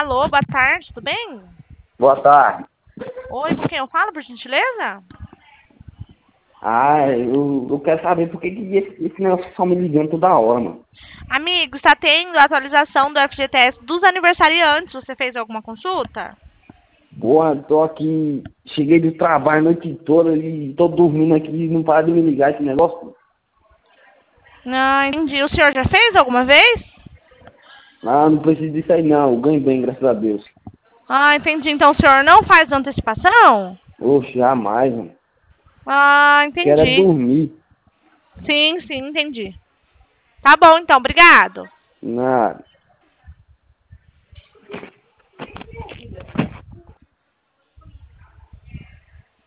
Alô, boa tarde, tudo bem? Boa tarde. Oi, com quem eu falo, por gentileza? Eu quero saber por que esse negócio só me ligando toda hora, mano. Amigo, está tendo atualização do FGTS dos aniversariantes. Você fez alguma consulta? Porra, tô aqui, cheguei do trabalho a noite toda e tô dormindo aqui e não para de me ligar esse negócio. Não, entendi. O senhor já fez alguma vez? Ah, não preciso disso aí não, eu ganho bem, graças a Deus. Ah, entendi. Então o senhor não faz antecipação? Oxe, jamais, mano. Ah, Quero é entendi. dormir. Sim, entendi. Tá bom, então, obrigado. Nada.